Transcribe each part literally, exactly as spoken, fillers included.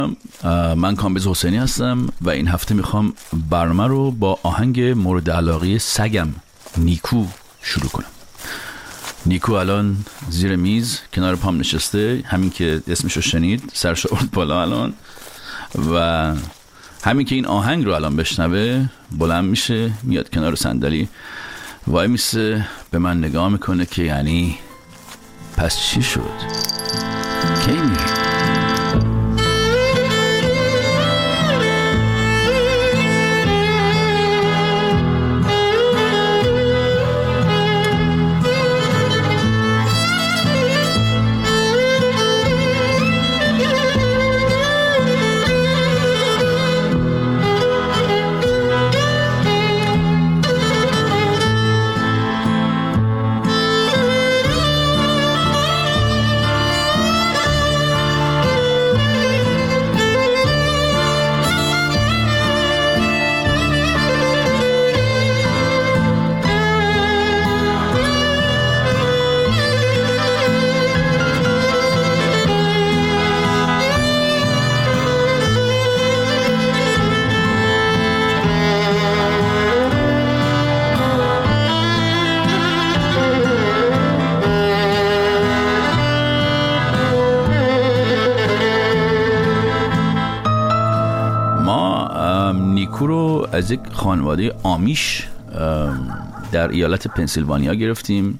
من کامبیز حسینی هستم و این هفته میخوام برنامه رو با آهنگ مورد علاقه سگم نیکو شروع کنم. نیکو الان زیر میز کنار پام نشسته، همین که اسمش رو شنید سرش آورد بالا الان و همین که این آهنگ رو الان بشنوه بلند میشه میاد کنار صندلی وای میسه به من نگاه میکنه که یعنی پس چی شد؟ کی میگی؟ نیکو رو از یک خانواده آمیش در ایالت پنسیلوانیا گرفتیم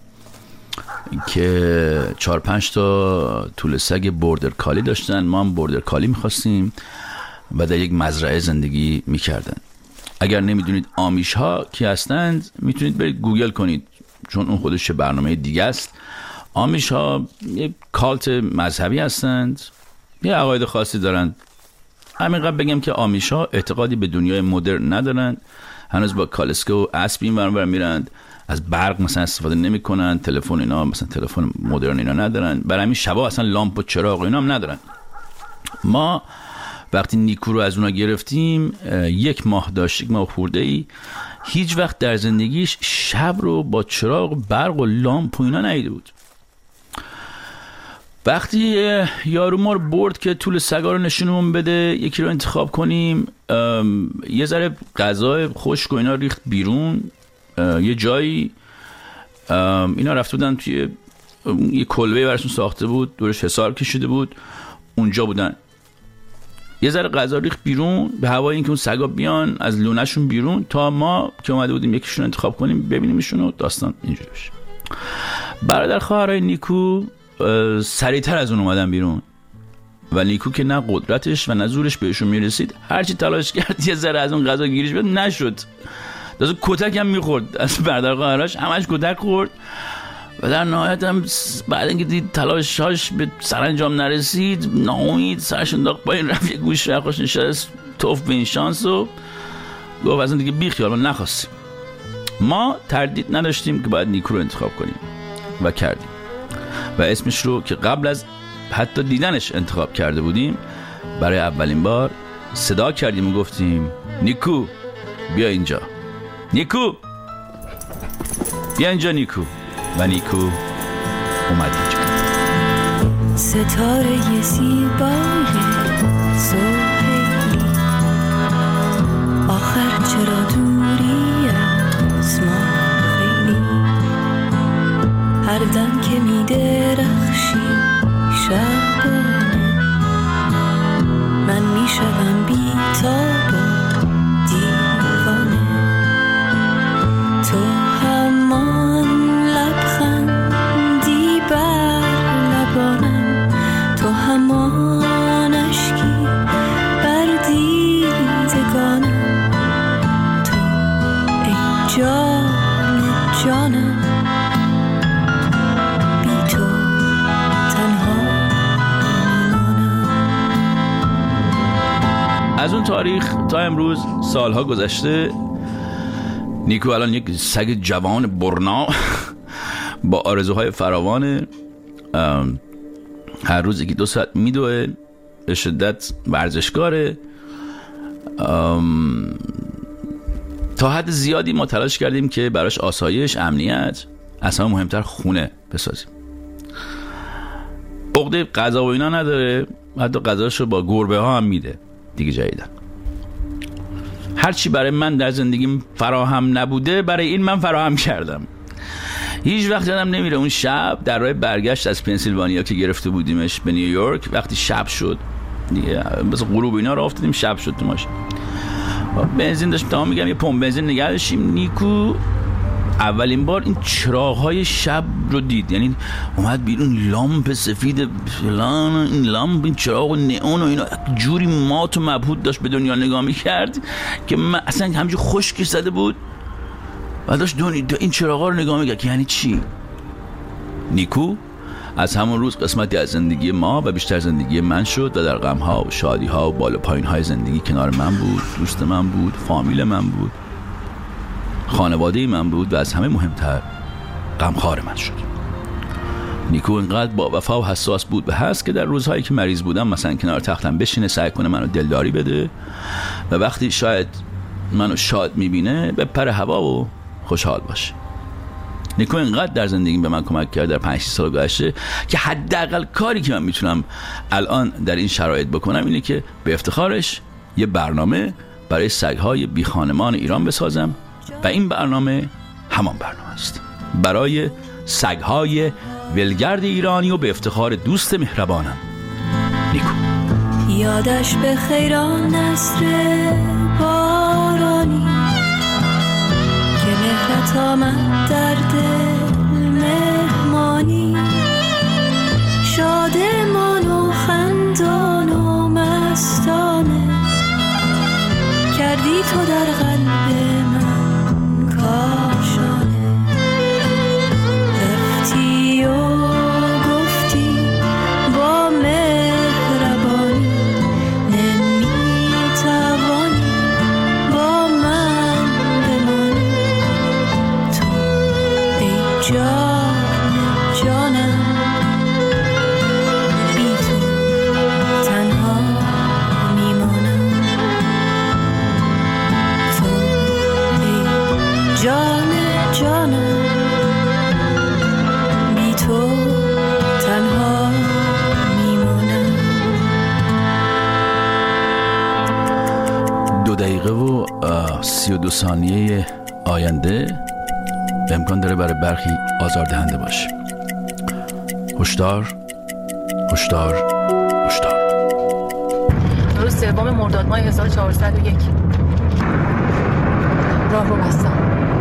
که چهار پنج تا طول سگ بوردر کالی داشتن. ما هم بوردر کالی میخواستیم و در یک مزرعه زندگی میکردن. اگر نمیدونید آمیش ها کی هستند میتونید برید گوگل کنید، چون اون خودش چه برنامه دیگه است. آمیش ها یک کالت مذهبی هستند، یه عقاید خاصی دارند. همین قبل بگم که آمیش ها اعتقادی به دنیای مدرن ندارن، هنوز با کالسکه و اسب این ور میرند، از برق مثلا استفاده نمیکنن، تلفن اینا مثلا تلفن مدرن اینا ندارن، برای همین شبا اصلا لامپ و چراغ اینا هم ندارن. ما وقتی نیکو رو از اونا گرفتیم یک ماه داشت، یک ماه خورده ای، هیچ وقت در زندگیش شب رو با چراغ و برق و لامپ و اینا ندیده بود. وقتی یارو ما رو برد که طول سگا رو نشونمون بده یکی رو انتخاب کنیم، یه ذره غذای خشک و اینا ریخت بیرون یه جایی، اینا رفته بودن توی یه کلبه براشون ساخته بود، دورش حصار کشیده بود، اونجا بودن. یه ذره غذا ریخت بیرون به هوای اینکه اون سگا بیان از لونه‌شون بیرون تا ما که اومده بودیم یکیشون انتخاب کنیم ببینیمشون و داستان اینجوری بشه. برادر خواهرای نیکو سریعتر از اون اومدن بیرون و نیکو که نه قدرتش و نه زورش بهشون میرسید، هرچی تلاش کرد یه ذره از اون غذا گیریش بده نشد. دازه کتک هم میخورد از برادر خواهرش، همش کتک خورد و در نهایت هم بعد اینکه دید تلاشاش به سرانجام نرسید ناامید سرش انداخت پایین، رفت یه گوش رخاش نشست توف به این شانس و گفت از این دیگه بیخیال، ما نخواستیم. ما تردید نداشتیم که باید نیکو رو انتخاب کنیم و کردیم و اسمش رو که قبل از حتی دیدنش انتخاب کرده بودیم برای اولین بار صدا کردیم و گفتیم نیکو بیا اینجا، نیکو بیا اینجا نیکو، و نیکو اومد اینجا. ستاره زیبای سهیلی آخر چرا دوری از ما خیلی، هر دم که می درخشی شبانه من می شدم بی تاب و دیوانه، تو همان لبخندی بر لبانم، تو همان اشکی بر دیدگانم، تو ای جان جانم از اون تاریخ تا امروز سالها گذشته. نیکو الان یک سگ جوان برنا با آرزوهای فراوانه، هر روز یکی دو ساعت میدوه، به شدت ورزشکاره. تا حد زیادی ما تلاش کردیم که براش آسایش، امنیت، اصلا مهمتر خونه بسازیم. عقده غذا و اینا نداره، حتی غذاشو با گربه ها هم میده دیگه جدیدن. هرچی برای من در زندگیم فراهم نبوده برای این من فراهم کردم. هیچ وقت یادم نمیره اون شب در راه برگشت از پنسیلوانیا که گرفته بودیمش به نیویورک، وقتی شب شد دیگه مثلا غروب اینا راه افتادیم، شب شد تو ماشین، بنزین داشتم تمام میگم یه پمپ بنزین نگه داشتیم. نیکو اولین بار این چراغ‌های شب رو دید، یعنی اومد بیرون لامپ سفید فلان، این لامپ این چراغ و نئون و اینا جوری مات و مبهوت داشت به دنیا نگاه می‌کرد که من اصلا همینجور خشکش زده بود و داشت دنیا این چراغ‌ها رو نگاه می‌کرد که یعنی چی. نیکو از همون روز قسمتی از زندگی ما و بیشتر زندگی من شد و در غم‌ها و شادی‌ها و بالا پایین‌های زندگی کنار من بود، دوست من بود، فامیل من بود، خانواده من بود و از همه مهمتر غمخوار من شد. نیکو اینقدر با وفا و حساس بود و هست که در روزهایی که مریض بودم مثلا کنار تختم بشینه سعی کنه منو دلداری بده و وقتی شاید منو شاد میبینه به پر هوا و خوشحال باشه. نیکو اینقدر در زندگیم به من کمک کرد در پنج سال گذشته که حداقل کاری که من میتونم الان در این شرایط بکنم اینه که به افتخارش یه برنامه برای سگ‌های بی خانمان ایران بسازم و این برنامه همان برنامه است برای سگ‌های ولگرد ایرانی و به افتخار دوست مهربانم نیکو. یادش به خیران نسر بارانی که مهرت آمد در دل مهمانی، شادمان و خندان و مستانه کردی تو در قلب من کاشانه. رفتی و گفتی با مهربانی نمیتوانی با من بمانی. تو ای جان جانم بی تو تنها میمانم. تو ای جان جانم بی تو تنها میمانم. دو دقیقه و سی و دو ثانیه آینده امکان داره برای برخی آزاردهنده باشه. هشدار هشدار هشدار. روز سوم مرداد ماه هزار و چهارصد و یک راه رو بستم.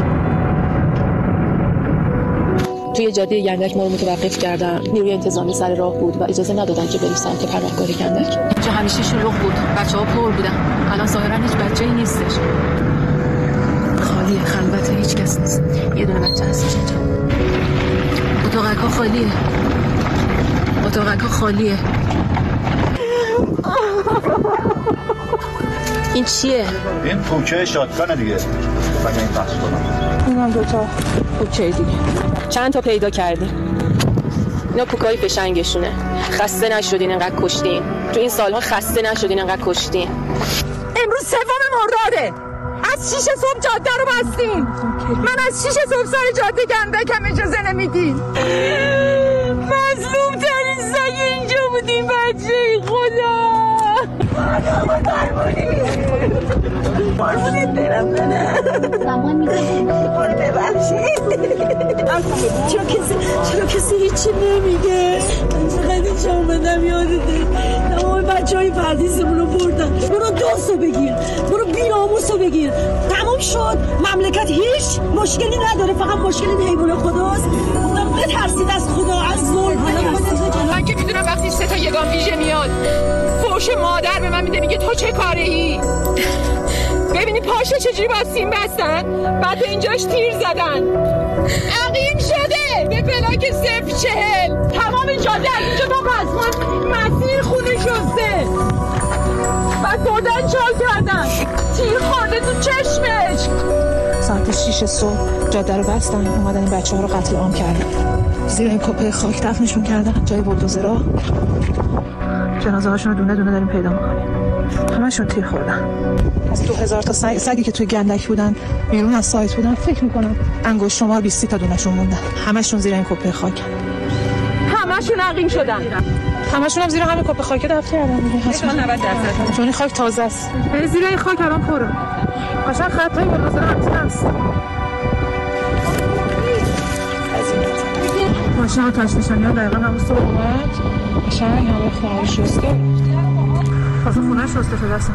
توی جاده گندک ما رو متوقف کردن. نیروی انتظامی سر راه بود و اجازه ندادن که بریم سمت پناهگاه گندک. اینجا همیشه شلوغ بود، بچه‌ها پر بودن. الان ظاهراً هیچ بچه‌ای نیستش، خالیه، خلوته، هیچ کس نیست. یه دونه بچه هستش اینجا. اتاقک‌ها خالیه، اتاقک‌ها خالیه. این چیه؟ این پوکه شاتگانه دیگه. بگه این بحث کنم. اینم دوتا پوکه دیگه. چند تا پیدا کردیم. اینا پوکای پشنگشونه. خسته نشدین انقدر کشتین. تو این سالها خسته نشدین انقدر کشتین. امروز سوم مرداده. از شیش صبح جاده رو بستین. من از شیش صبح سر جاده گندکم اجازه نمیدین. مظلوم ترین سگ اینجا بودیم بچه خدا. مادر بارمونید برم نه زمان میگه بار ببخشید. چرا کسی چرا کسی هیچی نمیگه؟ من چقدر اینجا اومدم یادته تمام بچه های پردیسمون رو بردن. برو دوستو بگیر، برو بیراموسو بگیر. تمام شد. مملکت هیچ مشکلی نداره، فقط مشکل حیوان خداست. گفتم بترسید از خدا، از ظلم. من که میدونم وقتی سه تا یگان ویژه میاد فوش مادر به من میده میگه تو چه کاره ای؟ ببینی پاشه چجوری با سیم بستن، بعد اینجاش تیر زدن، عقیم شده به فلاک صفر چهل. تمام جاده از اینجا تا قصمان مسیر خونه شسته. بعد بردن چال کردن، تیر خورده تو چشمش. ساعت شیش صبح جاده رو بستن، اومدن این بچه ها رو قتل عام کردن. زیر این کپه خاک دفنشون کردن جای بولدوزرها. جنازه هاشون رو دونه دونه داریم پیدا میکنیم. همشون تیر خوردن. از دو هزار تا سگ سگی که توی گندک بودن بیرون از سایت بودن فکر میکنم انگشت شمار بیست تا دونشون موندن. همشون زیر این کپه خاک. همشون عقیم شدن. همشون هم زیر همین کپه خاک دفن کردن دیگه. حتما نود درصد چون این خاک تازه است. یعنی زیر این خاک الان پره. قشنگ خطای بلوزر هست. ماشین ها تاش نشانی ها دقیقا همون صبح اومد قشنگ همه خونه شسته تازه خونه شسته شده اصلا.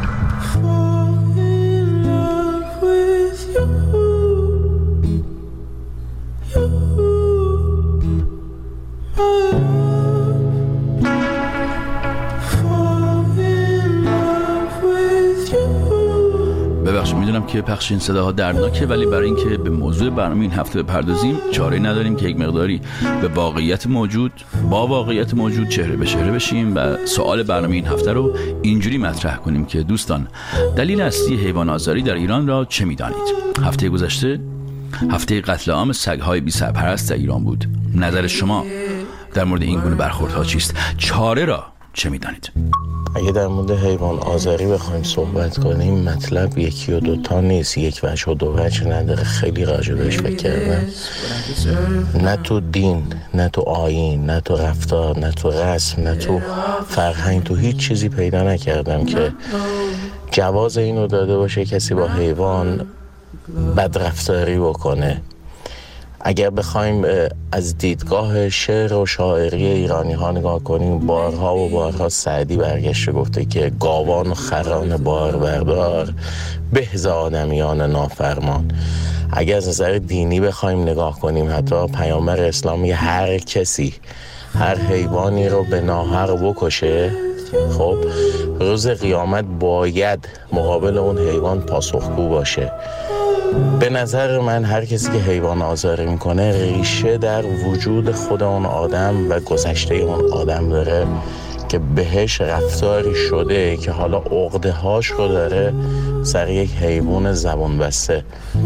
ببخشید میدونم که پخش این صداها دردناکه، ولی برای اینکه به موضوع برنامه این هفته بپردازیم چاره‌ای نداریم که یک مقداری به واقعیت موجود با واقعیت موجود چهره به چهره بشیم و سوال برنامه این هفته رو اینجوری مطرح کنیم که دوستان دلیل اصلی حیوان آزاری در ایران را چه میدانید؟ هفته گذشته هفته قتل عام سگ‌های بی سرپرست در ایران بود. نظر شما در مورد این گونه برخوردها چیست؟ چاره را چه میدانید؟ اگه در مورد حیوان آزاری بخوایم صحبت کنیم مطلب یکی و دوتا نیست، یک وجه و دو وجه نداره. خیلی راجع بهش فکر کردم، نه تو دین، نه تو آیین، نه تو رفتار، نه تو رسم، نه تو فرهنگ، تو هیچ چیزی پیدا نکردم که جواز اینو داده باشه کسی با حیوان بدرفتاری بکنه. اگر بخوایم از دیدگاه شعر و شاعری ایرانی ها نگاه کنیم، بارها و بارها سعدی برگشته گفته که گاوان و خران بار بردار به ز آدمیان نافرمان. اگر از نظر دینی بخوایم نگاه کنیم، حتی پیامبر اسلام میگه هر کسی هر حیوانی رو به ناحق بکشه، خب روز قیامت باید مقابل اون حیوان پاسخگو باشه. به نظر من هر کسی که حیوان آزاری میکنه ریشه در وجود خود اون آدم و گذشته اون آدم داره که بهش رفتاری شده که حالا عقده هاش رو داره سر یک حیوان زبون بسته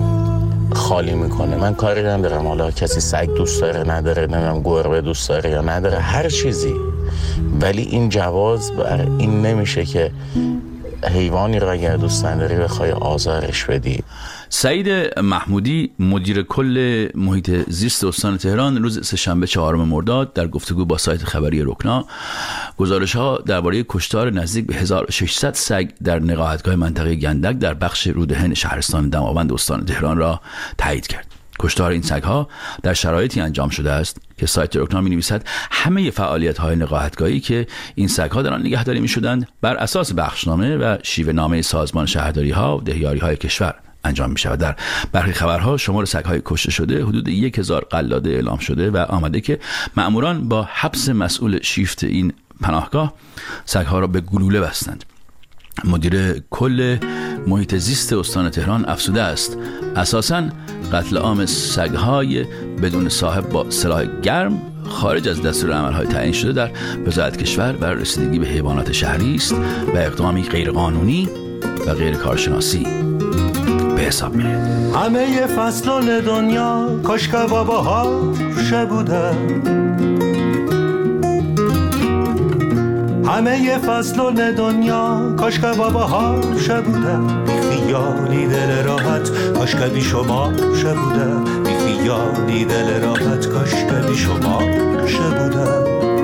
خالی میکنه. من کاری ندارم حالا کسی سگ دوست داره نداره، نمیدونم گربه دوست داره یا نداره، هر چیزی، ولی این جواز بر این نمیشه که حیوانی را اگر دوست نداری بخوای آزارش بدی. سعید محمودی مدیر کل محیط زیست استان تهران روز سه‌شنبه چهارم مرداد در گفتگو با سایت خبری رکنا گزارش‌ها درباره کشتار نزدیک به هزار و ششصد سگ در نقاهتگاه منطقه گندک در بخش رودهن شهرستان دماوند استان تهران را تایید کرد. کشتار این سگ‌ها در شرایطی انجام شده است که سایت رکنا می‌نویسد همه فعالیت‌های نقاهتگاهی که این سگ‌ها در آن نگهداری می‌شدند بر اساس بخشنامه و شیوه‌نامه سازمان شهرداری‌ها و دهیاری‌های کشور انجام می‌شود. در برخی خبرها شمار سگ‌های کشته شده حدود یک هزار قلاده اعلام شده و آمده که مأموران با حبس مسئول شیفت این پناهگاه سگ‌ها را به گلوله بستند. مدیر کل محیط زیست استان تهران افزوده است اساساً قتل عام سگ‌های بدون صاحب با سلاح گرم خارج از دستور عمل‌های تعیین شده در وزارت کشور برای رسیدگی به حیوانات شهری است و اقدامی غیرقانونی و غیر کارشناسی به حساب میاد. همه فصلان دنیا کاش که باباها شبودن، همه فصلان دنیا کاش که باباها شبودن، بی خیالی دل راحت کاش که بی شما شبودن، بی خیالی دل راحت کاش که بی شما شبودن.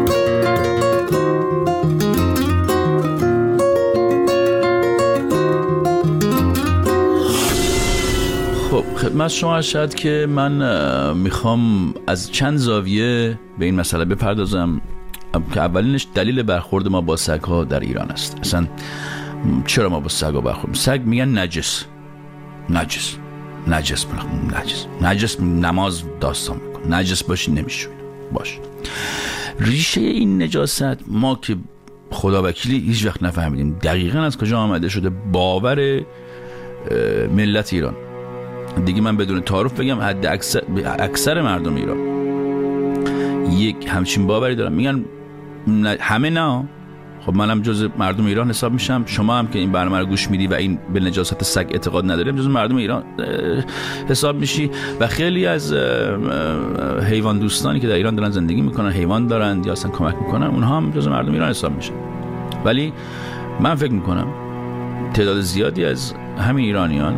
خب خدمت شما شد که من میخوام از چند زاویه به این مسئله بپردازم که اولینش دلیل برخورد ما با سگ‌ها در ایران است. اصلا چرا ما با سگ‌ها برخورد؟ سگ میگن نجس نجس نجس نجس نجس نماز داستان میکن، نجس باشی نمیشه باش. ریشه این نجاست ما که خدا وکیلی هیچ وقت نفهمیدیم دقیقاً از کجا آمده شده. باور ملت ایران دیگه، من بدون تعارف بگم حد اکثر, اکثر مردم ایران یک همچین باوری دارن، میگن همه نه، خب منم جز مردم ایران حساب میشم، شما هم که این برنامه رو گوش میدی و این به نجاست سگ اعتقاد نداریم جز مردم ایران حساب میشی و خیلی از حیوان دوستانی که در ایران دارن زندگی میکنن، حیوان دارن یا اصلا کمک میکنن، اونها هم جز مردم ایران حساب میشن. ولی من فکر میکنم تعداد زیادی از همین ایرانیان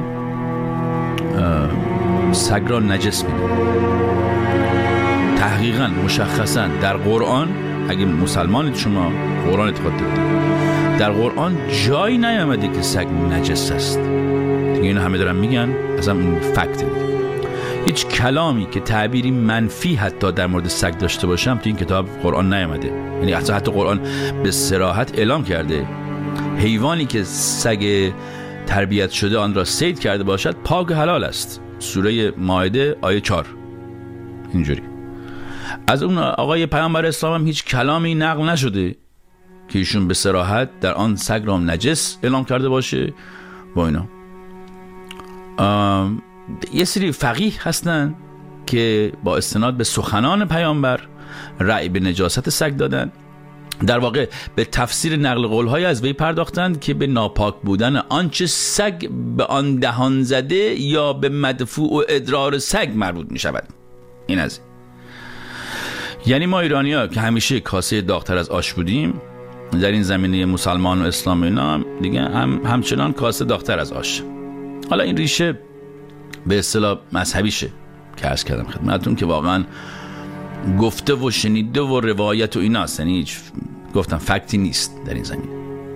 سگ را نجس میدونن. تحقیقاً مشخصاً در قرآن اگه مسلمانید شما قرآن اعتقاد دارید، در قرآن جایی نیامده که سگ نجس است. دیگه اینو همه دارن میگن، اصلا این فکته. هیچ کلامی که تعبیری منفی حتی در مورد سگ داشته باشم تو این کتاب قرآن نیامده. یعنی حتی حتی قرآن به صراحت اعلام کرده حیوانی که سگ تربیت شده آن را صید کرده باشد پاک و حلال است. سوره مائده آیه چهار. اینجوری از اون آقای پیامبر اسلام هم هیچ کلامی نقل نشده که ایشون به صراحت در آن سگ را نجس اعلام کرده باشه با اینا. یه سری فقیه هستن که با استناد به سخنان پیامبر رأی به نجاست سگ دادن. در واقع به تفسیر نقل قول‌های از وی پرداختند که به ناپاک بودن آنچه سگ به آن دهان زده یا به مدفوع و ادرار سگ مربوط می شود. این از این. یعنی ما ایرانی‌ها که همیشه کاسه داغ‌تر از آش بودیم، در این زمینه مسلمان و اسلام اینا دیگه هم همچنان کاسه داغ‌تر از آش. حالا این ریشه به اصطلاح مذهبیشه که عرض کردم خدمتتون که واقعا گفته و شنیده و روایت و ایناست، یعنی هیچ گفتم فکتی نیست در این زمینه.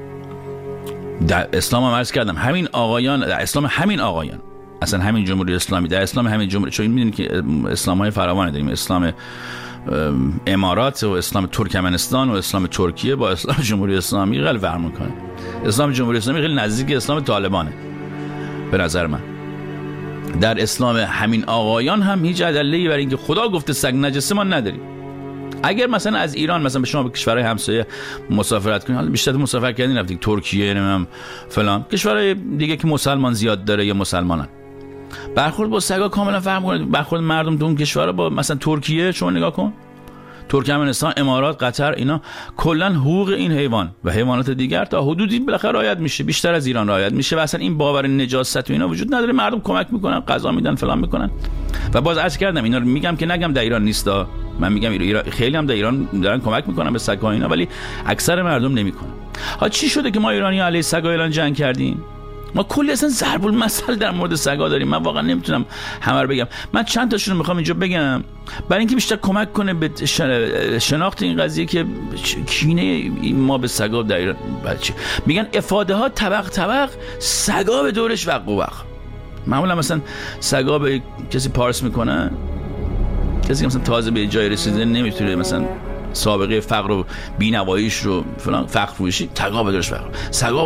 در اسلام هم عرض کردم همین آقایان، در اسلام همین آقایان، اصلا همین جمهوری اسلامی، در اسلام همین جمهوری، چون میدونید که اسلام‌های فراوان داریم، اسلام امارات و اسلام ترکمنستان و اسلام ترکیه با اسلام جمهوری اسلامی خیلی فرق میکنه. اسلام جمهوری اسلامی خیلی نزدیک اسلام طالبانه به نظر من. در اسلام همین آقایان هم هیچ ادله‌ای برای اینکه خدا گفته سگ نجسه ما نداریم. اگر مثلا از ایران مثلا به شما به کشورهای همسایه مسافرت کنید، حالا بیشتر مسافرت کردین رفتید ترکیه نمیدونم فلان کشورهای دیگه که مسلمان زیاد داره یا مسلمانن، برخورد با سگا کاملا فرق می‌کنه. برخورد مردم تو اون کشورها با مثلا ترکیه شما نگاه کن، ترکمنستان، امارات، قطر، اینا کلا حقوق این حیوان و حیوانات دیگر تا حدودی بالاخره رعایت میشه، بیشتر از ایران رعایت میشه و اصلا این باور نجاست و اینا وجود نداره. مردم کمک میکنن، غذا میدن، فلان میکنن. و باز عرض کردم اینا رو میگم که نگم در ایران نیستا، من میگم ایران خیلی هم در ایران دارن کمک میکنن به سگ‌ها اینا، ولی اکثر مردم نمیکنن. ها چی شده که ما ایرانی‌ها علیه سگ‌ها ایران جنگ کردیم؟ ما کلی اصلا ضرب المثل در مورد سگا داریم. من واقعا نمیتونم همه رو بگم، من چند تاشون رو میخوام اینجا بگم برای اینکه بیشتر کمک کنه به شناخت این قضیه که کینه ما به سگا در ایران بچه. میگن افاده ها طبق طبق، سگا به دورش وق و وق. معمولا مثلا سگا به کسی پارس میکنن، کسی که مثلا تازه به جای رسیده نمیتونه مثلا سابقه فقر و بی‌نواییش رو فلان فقر فروشی تقا به دورش وق. سگا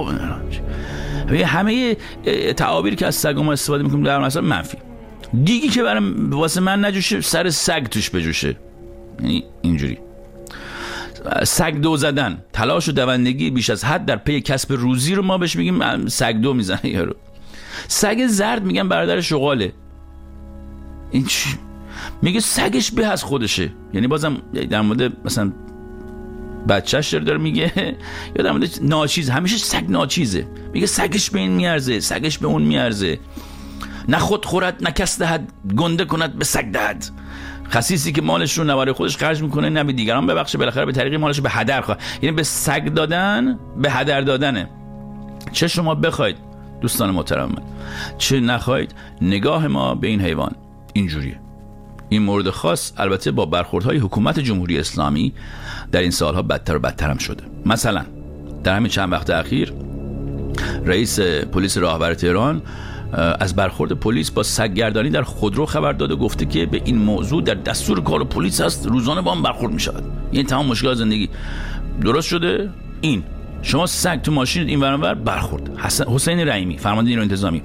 همه تعابیر که از سگ ما استفاده میکنیم در مثلا منفی. دیگی که برای واسه من نجوشه سر سگ توش بجوشه، یعنی اینجوری. سگ دو زدن، تلاش و دوندگی بیش از حد در پی کسب روزی رو ما بهش میگیم سگ دو میزنه یارو. سگ زرد میگن برادر شغاله. این چی؟ میگه سگش به از خودشه. یعنی بازم در مورد مثلا بچهش داره, داره میگه یا در مورد ناچیز، همیشه سگ ناچیزه، میگه سگش به این میارزه، سگش به اون میارزه، نه خود خورد نه کس دهد، گنده کند به سگ دهد. خسیسی که مالش رو نواره خودش خرج میکنه نه به دیگران ببخشه، بالاخره به طریق مالش به هدر خواهد. یعنی به سگ دادن به هدر دادنه. چه شما بخواید دوستان محترم من، چه نخواید، نگاه ما به این حیوان اینجوریه. این مورد خاص البته با برخوردهای حکومت جمهوری اسلامی در این سالها بدتر و بدتر هم شده. مثلا در همین چند وقت اخیر رئیس پلیس راهور تهران از برخورد پلیس با سگگردانی در خودرو خبر داده، گفته که به این موضوع در دستور کار پلیس است، روزانه با هم برخورد می شود. یعنی تمام مشکلات زندگی درست شده. این شما سگ تو ماشین این ور اون ور برخورد. حسین رحیمی فرمانده نیروی انتظامی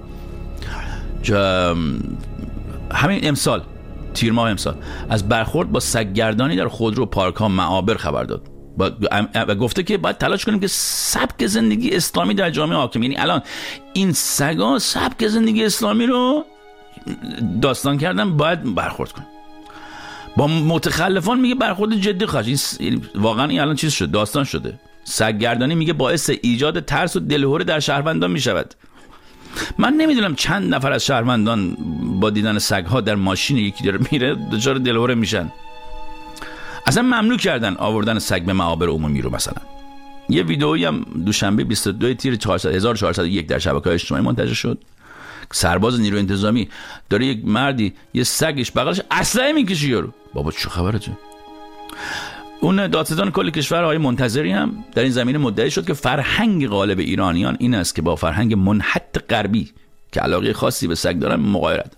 همین امسال تیر ماه امسال از برخورد با سگگردانی در خودرو پارک‌ها معابر خبر داد و گفته که باید تلاش کنیم که سبک زندگی اسلامی در جامعه حاکم. یعنی الان این سگا سبک زندگی اسلامی رو داستان کردن، باید برخورد کنیم. با متخلفان میگه برخورد جدی خواهد. این واقعا این الان چیز شد، داستان شده. سگگردانی میگه باعث ایجاد ترس و دلهره در شهروندان میشود. من نمیدونم چند نفر از شهروندان با دیدن سگ‌ها در ماشین یکی داره میره دچار دلهره میشن. اصلا ممنوع کردن آوردن سگ به معابر عمومی رو. مثلا یه ویدئویی هم دوشنبه بیست و دو تیر هزار و چهارصد و یک در شبکه‌های اجتماعی منتشر شد. سرباز نیروی انتظامی داره یک مردی یه سگش بغلش اسلحه میکشه یارو. بابا چه خبره تو؟ اون دادستان کل کشور آقای منتظری هم در این زمینه مدعی شد که فرهنگ غالب ایرانیان این است که با فرهنگ منحط غربی که علاقه خاصی به سگ دارن مغایرت.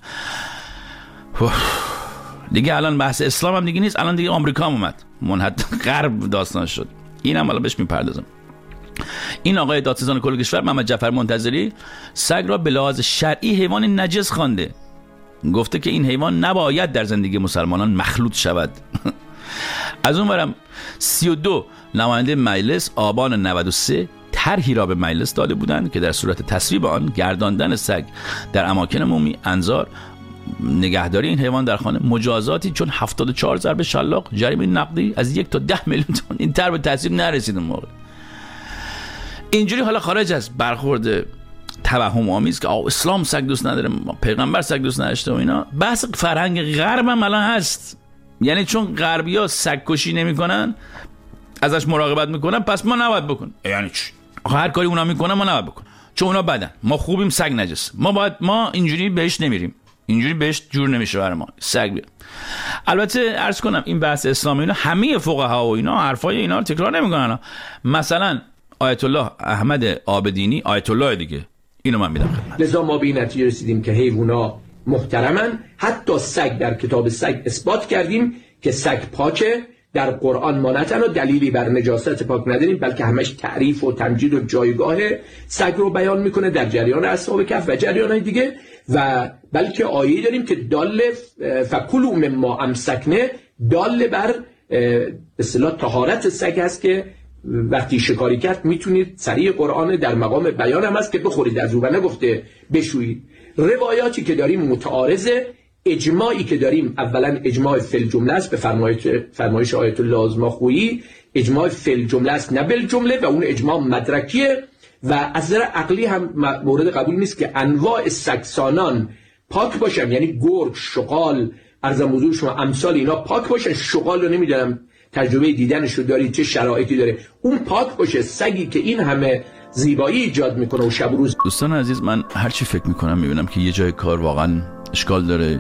دیگه الان بحث اسلام هم دیگه نیست، الان دیگه آمریکا هم اومد، منحط غرب داستان شد. این هم الان بهش میپردازم. این آقای دادستان کل کشور محمد جعفر منتظری سگ را به لحاظ شرعی حیوان نجس خوانده، گفته که این حیوان نباید در زندگی مسلمانان مخلوط شود. از اون برم سی و دو نماینده مجلس آبان نود و سه طرحی را به مجلس داده بودند که در صورت تصویب آن گرداندن سگ در اماکن عمومی، انظار، نگهداری این حیوان در خانه، مجازاتی چون هفتاد و چهار ضرب شلاق، جریمه نقدی از یک تا ده میلیون تومان. این طرح به تصویب نرسید اون موقع. اینجوری حالا خارج از برخورد توهم آمیز که آه اسلام سگ دوست نداره، پیغمبر سگ دوست نداشته و اینا، بحث فرهنگ غرب هم الان هست. یعنی چون غربی‌ها سگ کشی نمی‌کنن، ازش مراقبت میکنن، پس ما نباید بکنیم. یعنی چی؟ هر کاری اونا میکنن ما نباید بکنیم، چون اونا بدن، ما خوبیم، سگ نجس، ما باید ما اینجوری بهش نمیریم، اینجوری بهش جور نمیشه برای ما سگ بیاد. البته عرض کنم این بحث اسلامی اینا همه فقها و اینا حرفای اینا رو تکرار نمیکنن. مثلا آیت الله احمد عابدینی، آیت الله دیگه، اینو من میدم خدمت. لذا ما به این نتیجه رسیدیم که حیونا محترمن. حتی سگ در کتاب سگ اثبات کردیم که سگ پاکه. در قرآن ما نه تنها دلیلی بر نجاست پاک نداریم، بلکه همش تعریف و تمجید و جایگاه سگ رو بیان میکنه در جریان اصحاب کهف و جریان‌های دیگه. و بلکه آیه‌ای داریم که دال فکلوا مما امسکنه، دال بر به اصطلاح طهارت سگ هست که وقتی شکاری کرد میتونید، صریح قرآن در مقام بیان هم هست که بخورید از او و نگفته بشویید. روایاتی که داریم متعارضه. اجماعی که داریم اولا اجماع فی الجمله است، به فرمایش فرمایش آیت الله آزماخویی اجماع فی الجمله است نه بالجمله، و اون اجماع مدرکیه و از نظر عقلی هم مورد قبول نیست که انواع سگسانان پاک باشن، یعنی گرگ، شغال، ارزم حضور شما امثال اینا پاک باشن. شغال رو نمیدونم تجربه دیدنش رو دارید چه شرایطی داره، اون پاک باشه. سگی که این همه زیبایی ایجاد میکنه و شب و روز. دوستان عزیز، من هر چی فکر میکنم میبینم که یه جای کار واقعا اشکال داره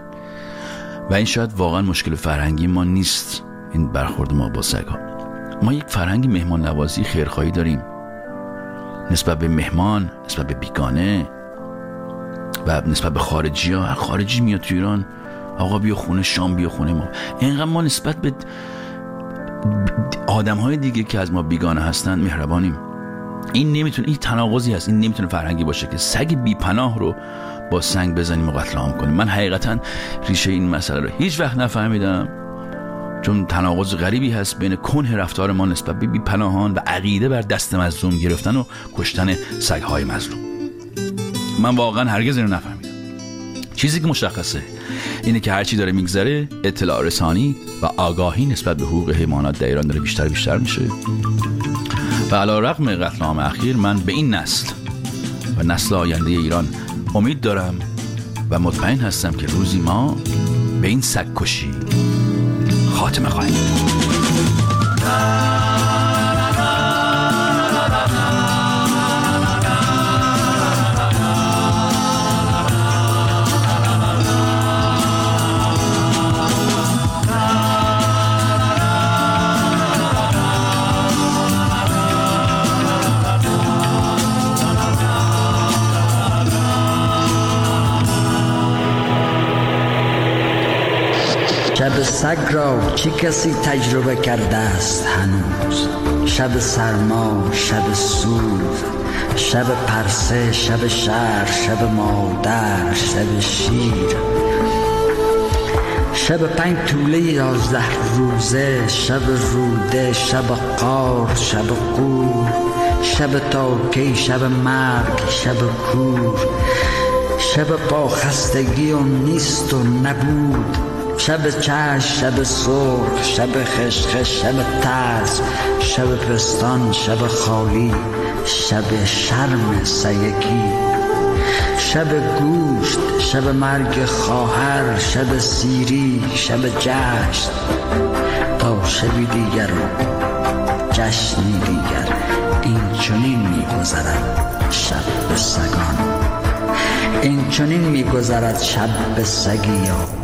و این شاید واقعا مشکل فرهنگی ما نیست. این برخورد ما با سگ‌ها، ما یک فرهنگ مهمان نوازی خیرخواهی داریم نسبت به مهمان، نسبت به بیگانه و نسبت به خارجی ها. خارجی میاد تو ایران، آقا بیا خونه، شام بیا خونه ما. اینقدر ما نسبت به آدم های دیگه که از ما بیگانه هستن مهربانیم. این نمیتونه، این تناقضی هست، این نمیتونه فرهنگی باشه که سگ بی پناه رو با سنگ بزنیم و قتل عام کنیم. من حقیقتا ریشه این مسئله رو هیچ وقت نفهمیدم، چون تناقض غریبی هست بین کنه رفتار ما نسبت به بی پناهان و عقیده بر دست مظلوم گرفتن و کشتن سگ‌های مظلوم. من واقعا هرگز اینو نفهمیدم. چیزی که مشخصه اینه که هرچی داره میگذره، اطلاع رسانی و آگاهی نسبت به حقوق حیوانات در ایران داره بیشتر بیشتر میشه و علی رغم قتل عام اخیر من به این نسل و نسل آینده ایران امید دارم و مطمئن هستم که روزی ما به این سگ کشی خاتمه خواهیم داد. شب سگ را چه کسی تجربه کرده است هنوز؟ شب سرما، شب سوز، شب پرسه، شب شهر، شب مادر، شب شیر، شب پنج طوله یازده روزه، شب روده، شب قار، شب قور، شب تاکی، شب مرگ، شب کور، شب با خستگی و نیست و نبود، شب چشم، شب سرخ، شب خشخش، شب ترس، شب پستان، شب خالی، شب شرم سیکی، شب گوشت، شب مرگ خواهر، شب سیری، شب جشن، تا شبی دیگر و جشنی دیگر. این چنین می‌گذرد شب به سگان، این چنین می‌گذرد شب به سگی.